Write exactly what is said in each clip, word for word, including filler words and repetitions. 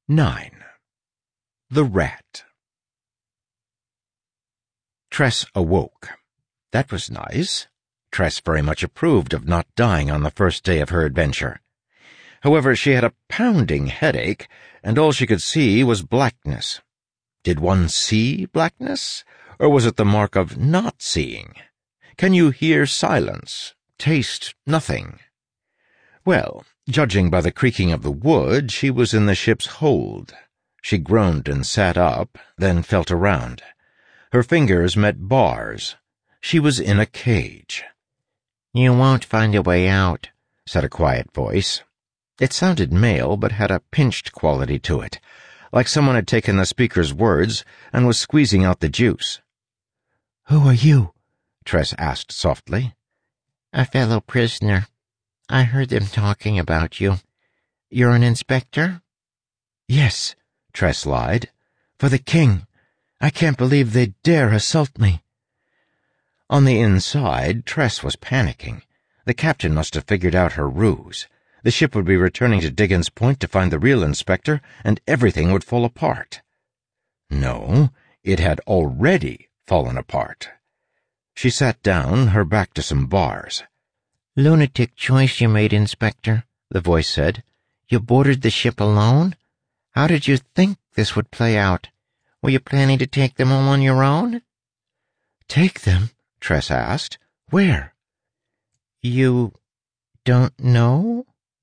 nine. The Rat. Tress awoke. That was nice. Tress very much approved of not dying on the first day of her adventure. However, she had a pounding headache, and all she could see was blackness. Did one see blackness, or was it the mark of not seeing? Can you hear silence, taste nothing? Well, judging by the creaking of the wood, she was in the ship's hold. She groaned and sat up, then felt around. Her fingers met bars. She was in a cage. "You won't find a way out," said a quiet voice. It sounded male, but had a pinched quality to it, like someone had taken the speaker's words and was squeezing out the juice. "Who are you?" Tress asked softly. "A fellow prisoner. I heard them talking about you. You're an inspector?" "Yes," Tress lied. "For the king. I can't believe they'd dare assault me." On the inside, Tress was panicking. The captain must have figured out her ruse. The ship would be returning to Diggins Point to find the real inspector, and everything would fall apart. No, it had already fallen apart. She sat down, her back to some bars. "Lunatic choice you made, Inspector," the voice said. "You boarded the ship alone? How did you think this would play out? Were you planning to take them all on your own?" "Take them?" Tress asked. "Where?" "You don't know?"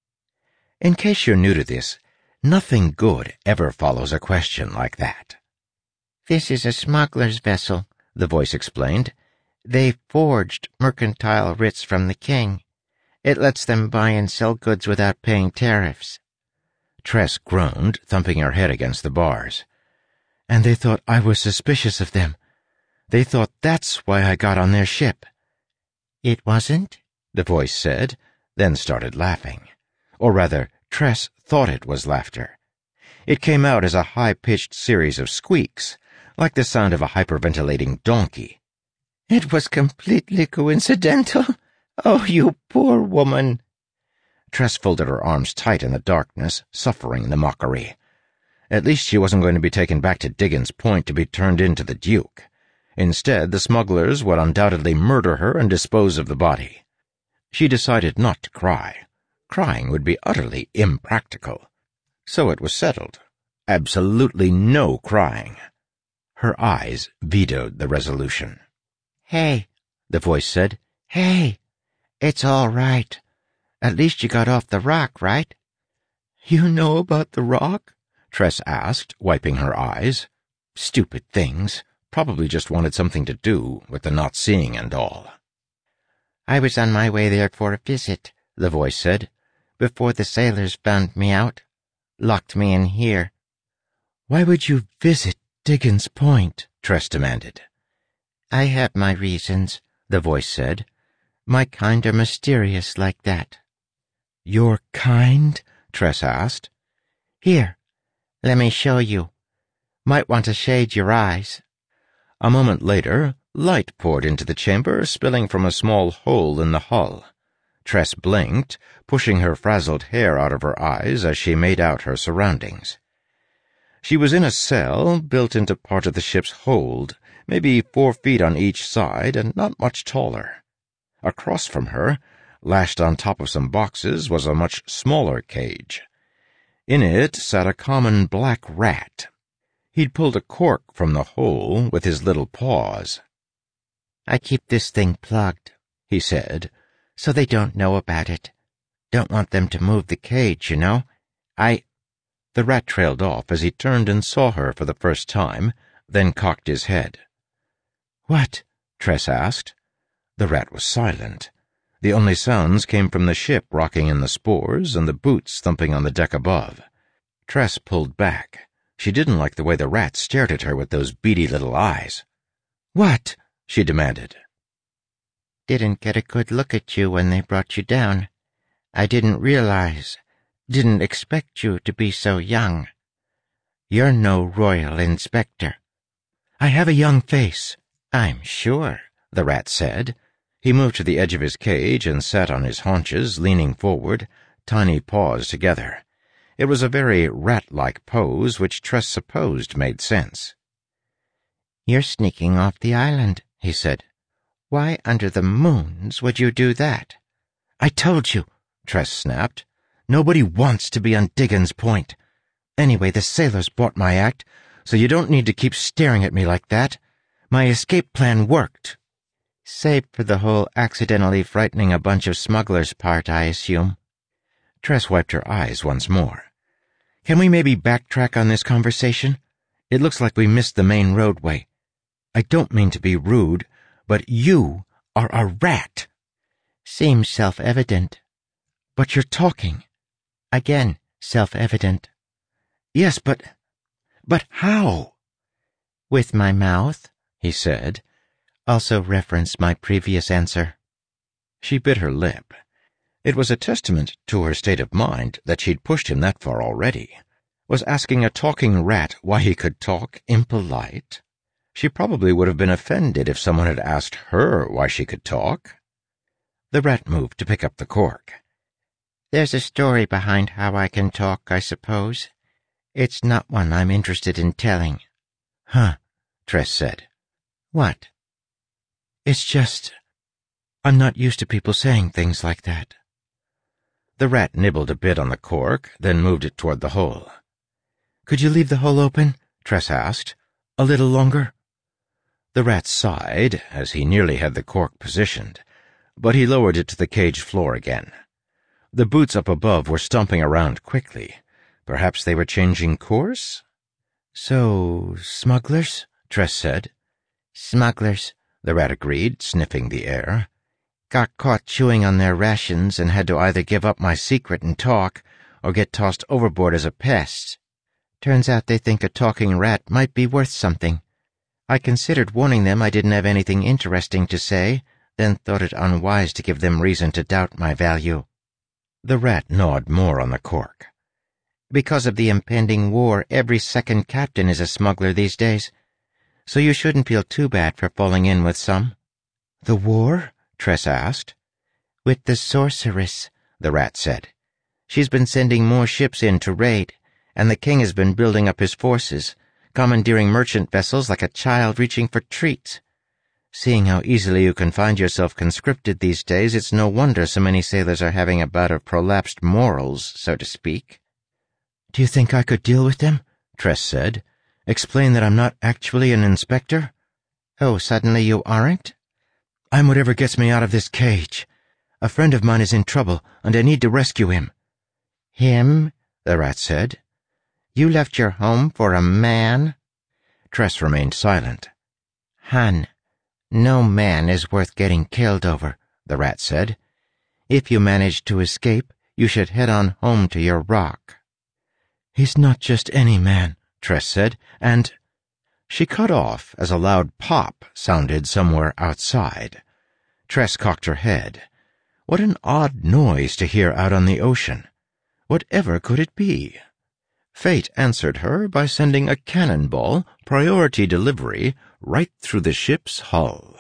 In case you're new to this, nothing good ever follows a question like that. "This is a smuggler's vessel," the voice explained. "They forged mercantile writs from the king. It lets them buy and sell goods without paying tariffs." Tress groaned, thumping her head against the bars. "And they thought I was suspicious of them. They thought that's why I got on their ship." "It wasn't?" the voice said, then started laughing. Or rather, Tress thought it was laughter. It came out as a high-pitched series of squeaks, like the sound of a hyperventilating donkey. "It was completely coincidental? Oh, you poor woman." Tress folded her arms tight in the darkness, suffering the mockery. At least she wasn't going to be taken back to Diggins Point to be turned in to the Duke. Instead, the smugglers would undoubtedly murder her and dispose of the body. She decided not to cry. Crying would be utterly impractical. So it was settled. Absolutely no crying. Her eyes vetoed the resolution. "Hey," the voice said. "Hey, it's all right. At least you got off the rock, right?" "You know about the rock?" Tress asked, wiping her eyes. Stupid things. Probably just wanted something to do, with the not seeing and all. "I was on my way there for a visit," the voice said, "before the sailors found me out. Locked me in here." "Why would you visit Diggins Point?" Tress demanded. "I have my reasons," the voice said. "My kind are mysterious like that." "Your kind?" Tress asked. "Here, let me show you. Might want to shade your eyes." A moment later, light poured into the chamber, spilling from a small hole in the hull. Tress blinked, pushing her frazzled hair out of her eyes as she made out her surroundings. She was in a cell built into part of the ship's hold, maybe four feet on each side and not much taller. Across from her, lashed on top of some boxes, was a much smaller cage. In it sat a common black rat. He'd pulled a cork from the hole with his little paws. "I keep this thing plugged," he said, "so they don't know about it. Don't want them to move the cage, you know. I—" The rat trailed off as he turned and saw her for the first time, then cocked his head. "What?" Tress asked. The rat was silent. The only sounds came from the ship rocking in the spores and the boots thumping on the deck above. Tress pulled back. She didn't like the way the rat stared at her with those beady little eyes. "What?" she demanded. "Didn't get a good look at you when they brought you down. I didn't realize, didn't expect you to be so young. You're no royal inspector." "I have a young face." "I'm sure," the rat said. He moved to the edge of his cage and sat on his haunches, leaning forward, tiny paws together. It was a very rat-like pose, which Tress supposed made sense. "You're sneaking off the island," he said. "Why under the moons would you do that?" "I told you," Tress snapped. "Nobody wants to be on Diggins Point. Anyway, the sailors bought my act, so you don't need to keep staring at me like that. My escape plan worked." "Save for the whole accidentally frightening a bunch of smugglers part, I assume." Tress wiped her eyes once more. "Can we maybe backtrack on this conversation? It looks like we missed the main roadway. I don't mean to be rude, but you are a rat." "Seems self-evident." "But you're talking." "Again, self-evident." "Yes, but... but how?" "With my mouth," he said. "Also reference my previous answer." She bit her lip. It was a testament to her state of mind that she'd pushed him that far already. Was asking a talking rat why he could talk impolite? She probably would have been offended if someone had asked her why she could talk. The rat moved to pick up the cork. "There's a story behind how I can talk, I suppose. It's not one I'm interested in telling." "Huh," Tress said. "What?" "It's just... I'm not used to people saying things like that." The rat nibbled a bit on the cork, then moved it toward the hole. "Could you leave the hole open?" Tress asked. "A little longer?" The rat sighed, as he nearly had the cork positioned, but he lowered it to the cage floor again. The boots up above were stomping around quickly. Perhaps they were changing course? "So, smugglers?" Tress said. "Smugglers," the rat agreed, sniffing the air. "Got caught chewing on their rations and had to either give up my secret and talk or get tossed overboard as a pest. Turns out they think a talking rat might be worth something. I considered warning them I didn't have anything interesting to say, then thought it unwise to give them reason to doubt my value." The rat gnawed more on the cork. "Because of the impending war, every second captain is a smuggler these days. So you shouldn't feel too bad for falling in with some." "The war?" Tress asked. "With the sorceress," the rat said. "She's been sending more ships in to raid, and the king has been building up his forces, commandeering merchant vessels like a child reaching for treats. Seeing how easily you can find yourself conscripted these days, it's no wonder so many sailors are having a bout of prolapsed morals, so to speak." "Do you think I could deal with them?" Tress said. "Explain that I'm not actually an inspector?" "Oh, suddenly you aren't?" "I'm whatever gets me out of this cage. A friend of mine is in trouble, and I need to rescue him." "Him?" the rat said. "You left your home for a man?" Tress remained silent. "Hun, no man is worth getting killed over," the rat said. "If you manage to escape, you should head on home to your rock." "He's not just any man," Tress said, and... She cut off as a loud pop sounded somewhere outside. Tress cocked her head. What an odd noise to hear out on the ocean. Whatever could it be? Fate answered her by sending a cannonball, priority delivery, right through the ship's hull.